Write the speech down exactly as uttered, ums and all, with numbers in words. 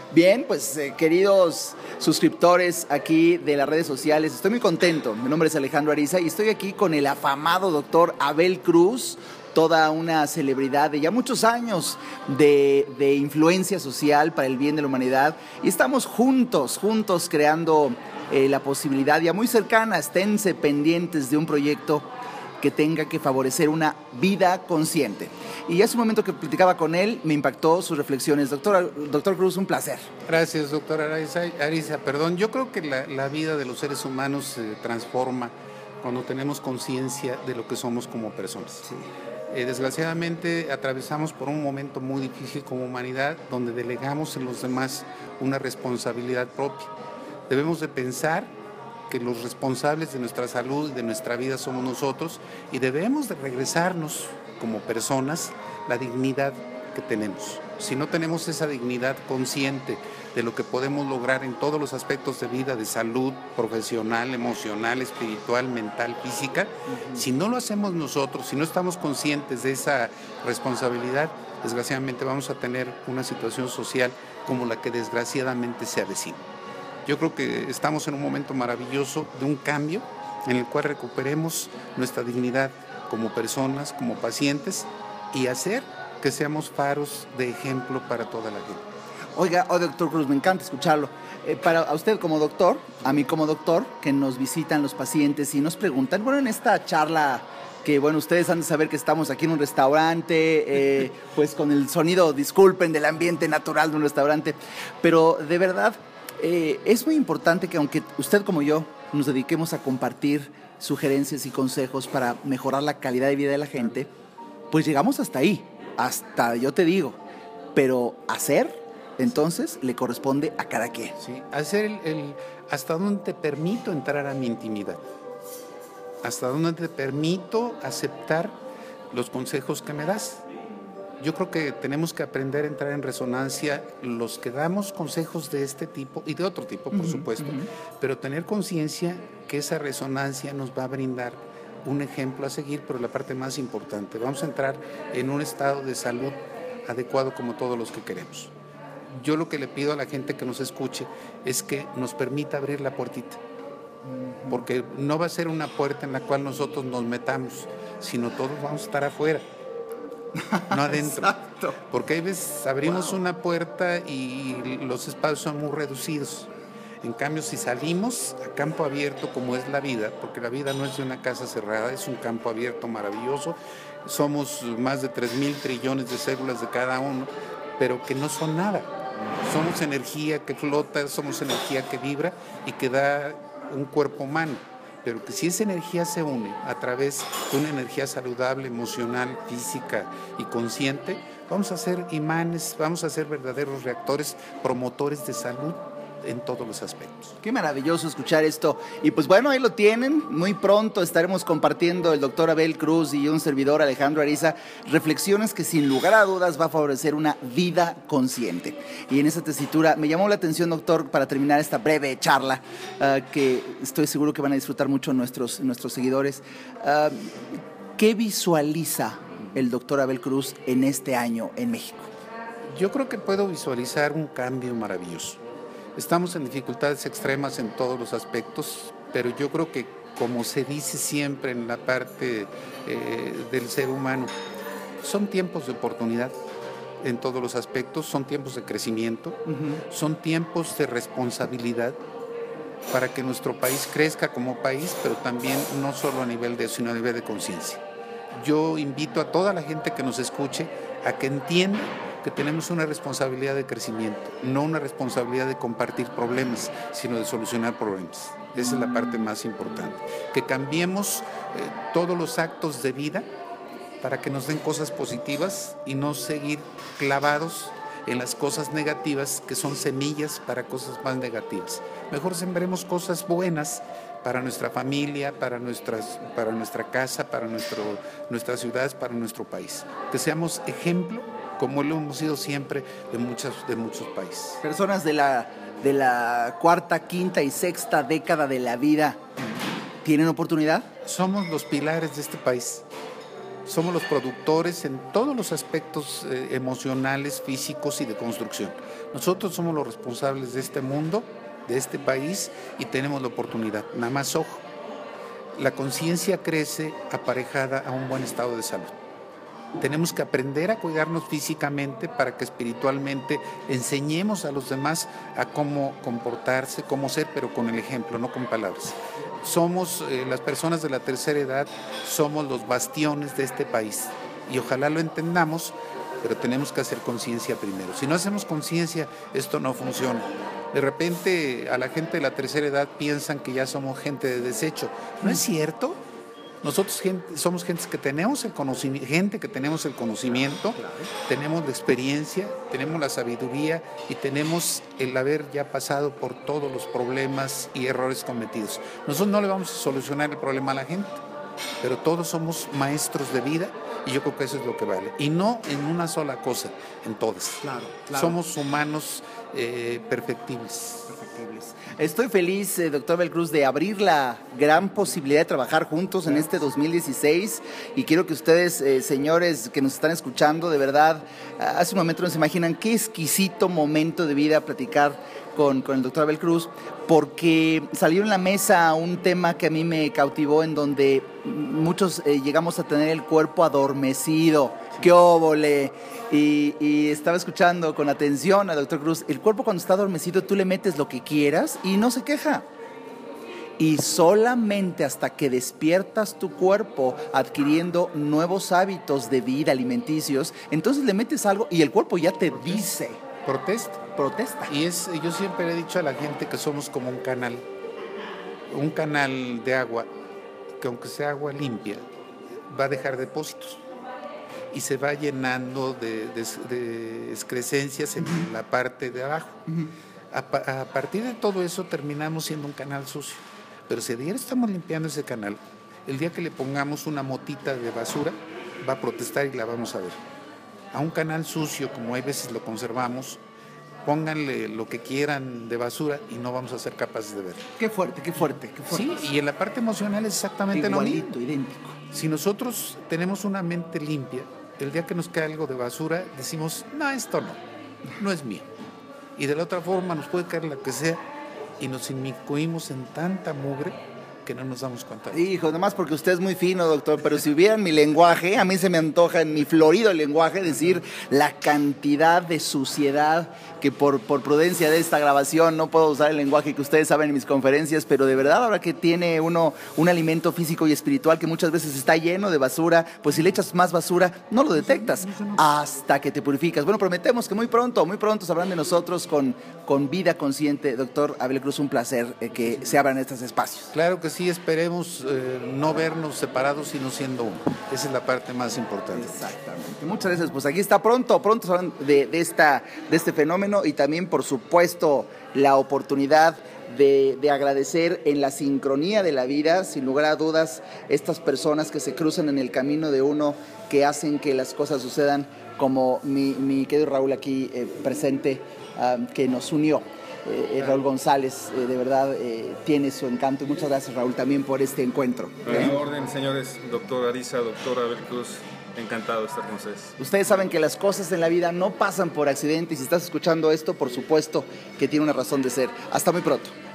Bien, pues eh, queridos suscriptores aquí de las redes sociales, estoy muy contento. Mi nombre es Alejandro Ariza y estoy aquí con el afamado doctor Abel Cruz, toda una celebridad de ya muchos años de, de influencia social para el bien de la humanidad. Y estamos juntos, juntos creando eh, la posibilidad ya muy cercana, esténse pendientes de un proyecto que tenga que favorecer una vida consciente. Y hace un momento que platicaba con él, me impactó sus reflexiones. Doctor, doctor Cruz, un placer. Gracias, doctor Ariza. Ariza, perdón, yo creo que la, la vida de los seres humanos se transforma cuando tenemos conciencia de lo que somos como personas. Sí. Eh, desgraciadamente atravesamos por un momento muy difícil como humanidad, donde delegamos en los demás una responsabilidad propia. Debemos de pensar que los responsables de nuestra salud y de nuestra vida somos nosotros, y debemos de regresarnos como personas la dignidad que tenemos. Si no tenemos esa dignidad consciente de lo que podemos lograr en todos los aspectos de vida, de salud, profesional, emocional, espiritual, mental, física, uh-huh. Si no lo hacemos nosotros, si no estamos conscientes de esa responsabilidad, desgraciadamente vamos a tener una situación social como la que desgraciadamente se avecina. Yo creo que estamos en un momento maravilloso de un cambio en el cual recuperemos nuestra dignidad como personas, como pacientes, y hacer que seamos faros de ejemplo para toda la gente. Oiga, oh, doctor Cruz, me encanta escucharlo. Eh, para a usted como doctor, a mí como doctor, que nos visitan los pacientes y nos preguntan, bueno, en esta charla que, bueno, ustedes han de saber que estamos aquí en un restaurante, eh, pues con el sonido, disculpen, del ambiente natural de un restaurante, pero de verdad, eh, es muy importante que aunque usted como yo nos dediquemos a compartir sugerencias y consejos para mejorar la calidad de vida de la gente, pues llegamos hasta ahí, hasta yo te digo, pero hacer, entonces, le corresponde a cada quien. Sí, hacer el, el hasta dónde te permito entrar a mi intimidad, hasta dónde te permito aceptar los consejos que me das. Yo creo que tenemos que aprender a entrar en resonancia los que damos consejos de este tipo y de otro tipo, por uh-huh, supuesto, uh-huh. Pero tener conciencia que esa resonancia nos va a brindar un ejemplo a seguir, pero la parte más importante, vamos a entrar en un estado de salud adecuado como todos los que queremos. Yo lo que le pido a la gente que nos escuche es que nos permita abrir la puertita, uh-huh. Porque no va a ser una puerta en la cual nosotros nos metamos, sino todos vamos a estar afuera. No adentro. Exacto. Porque hay veces abrimos wow. una puerta y los espacios son muy reducidos. En cambio, si salimos a campo abierto como es la vida, porque la vida no es de una casa cerrada, es un campo abierto maravilloso, somos más de tres mil trillones de células de cada uno, pero que no son nada. Somos energía que flota, somos energía que vibra y que da un cuerpo humano. Pero que si esa energía se une a través de una energía saludable, emocional, física y consciente, vamos a ser imanes, vamos a ser verdaderos reactores, promotores de salud en todos los aspectos. Qué maravilloso escuchar esto. Y pues bueno, ahí lo tienen. Muy pronto estaremos compartiendo el doctor Abel Cruz y un servidor Alejandro Ariza reflexiones que sin lugar a dudas va a favorecer una vida consciente. Y en esa tesitura me llamó la atención, doctor, para terminar esta breve charla, uh, que estoy seguro que van a disfrutar mucho nuestros, nuestros seguidores. Uh, ¿Qué visualiza el doctor Abel Cruz en este año en México? Yo creo que puedo visualizar un cambio maravilloso. Estamos en dificultades extremas en todos los aspectos, pero yo creo que, como se dice siempre en la parte eh, del ser humano, son tiempos de oportunidad en todos los aspectos, son tiempos de crecimiento, uh-huh. Son tiempos de responsabilidad para que nuestro país crezca como país, pero también no solo a nivel de, sino a nivel de conciencia. Yo invito a toda la gente que nos escuche a que entienda que tenemos una responsabilidad de crecimiento, no una responsabilidad de compartir problemas, sino de solucionar problemas. Esa es la parte más importante. Que cambiemos eh, todos los actos de vida para que nos den cosas positivas y no seguir clavados en las cosas negativas que son semillas para cosas más negativas. Mejor sembremos cosas buenas para nuestra familia, para, nuestras, para nuestra casa, para nuestro, nuestras ciudades, para nuestro país. Que seamos ejemplo, como lo hemos sido siempre de, muchas, de muchos países. Personas de la, de la cuarta, quinta y sexta década de la vida, ¿tienen oportunidad? Somos los pilares de este país. somos los productores en todos los aspectos eh, emocionales, físicos y de construcción. Nosotros somos los responsables de este mundo, de este país, y tenemos la oportunidad. Nada más ojo, la conciencia crece aparejada a un buen estado de salud. Tenemos que aprender a cuidarnos físicamente para que espiritualmente enseñemos a los demás a cómo comportarse, cómo ser, pero con el ejemplo, no con palabras. Somos, eh, las personas de la tercera edad, somos los bastiones de este país y ojalá lo entendamos, pero tenemos que hacer conciencia primero. Si no hacemos conciencia, esto no funciona. De repente a la gente de la tercera edad piensan que ya somos gente de desecho. ¿No es cierto? Nosotros gente, somos gente que tenemos el conocimiento, gente que tenemos el conocimiento, claro, tenemos la experiencia, tenemos la sabiduría y tenemos el haber ya pasado por todos los problemas y errores cometidos. Nosotros no le vamos a solucionar el problema a la gente, pero todos somos maestros de vida y yo creo que eso es lo que vale. Y no en una sola cosa, en todas. Claro, claro. Somos humanos eh, perfectibles. perfectibles. Estoy feliz, eh, doctor Belcruz, de abrir la gran posibilidad de trabajar juntos en este dos mil dieciséis y quiero que ustedes, eh, señores que nos están escuchando, de verdad, hace un momento no se imaginan qué exquisito momento de vida platicar con, con el doctor Belcruz, porque salió en la mesa un tema que a mí me cautivó, en donde muchos eh, llegamos a tener el cuerpo adormecido. ¡Qué óvole! Y, y estaba escuchando con atención al doctor Cruz. El cuerpo cuando está adormecido tú le metes lo que quieras y no se queja. Y solamente hasta que despiertas tu cuerpo adquiriendo nuevos hábitos de vida alimenticios, entonces le metes algo y el cuerpo ya te dice. Protesta. Protesta. Y es, yo siempre le he dicho a la gente que somos como un canal, un canal de agua, que aunque sea agua limpia, va a dejar depósitos y se va llenando de, de, de excrescencias en uh-huh. la parte de abajo. Uh-huh. A, a partir de todo eso terminamos siendo un canal sucio. Pero si diario estamos limpiando ese canal, el día que le pongamos una motita de basura, va a protestar y la vamos a ver. A un canal sucio, como hay veces lo conservamos, pónganle lo que quieran de basura y no vamos a ser capaces de verlo. Qué fuerte, qué fuerte, qué fuerte. Sí, y en la parte emocional es exactamente lo mismo. Igualito, idéntico. Si nosotros tenemos una mente limpia, el día que nos cae algo de basura, decimos, no, esto no, no es mío. Y de la otra forma nos puede caer lo que sea y nos inmiscuimos en tanta mugre que no nos damos cuenta. Hijo, nomás porque usted es muy fino, doctor, pero si hubieran mi lenguaje, a mí se me antoja en mi florido lenguaje decir la cantidad de suciedad que por, por prudencia de esta grabación no puedo usar el lenguaje que ustedes saben en mis conferencias, pero de verdad ahora que tiene uno un alimento físico y espiritual que muchas veces está lleno de basura, pues si le echas más basura no lo detectas hasta que te purificas. Bueno, prometemos que muy pronto, muy pronto sabrán de nosotros con, con Vida Consciente. Doctor Abel Cruz, un placer eh, que se abran estos espacios. Claro que sí, esperemos eh, no vernos separados, sino siendo uno. Esa es la parte más importante. Exactamente. Muchas gracias. Pues aquí está pronto, pronto sabrán de, de, esta, de este fenómeno y también, por supuesto, la oportunidad de, de agradecer en la sincronía de la vida, sin lugar a dudas, estas personas que se cruzan en el camino de uno, que hacen que las cosas sucedan, como mi, mi querido Raúl aquí eh, presente, um, que nos unió. Eh, Raúl González, eh, de verdad, eh, tiene su encanto. Y muchas gracias, Raúl, también por este encuentro. A la orden, señores, doctor Ariza, doctor Abel Cruz, encantado de estar con ustedes. Ustedes saben que las cosas en la vida no pasan por accidente y si estás escuchando esto, por supuesto que tiene una razón de ser. Hasta muy pronto.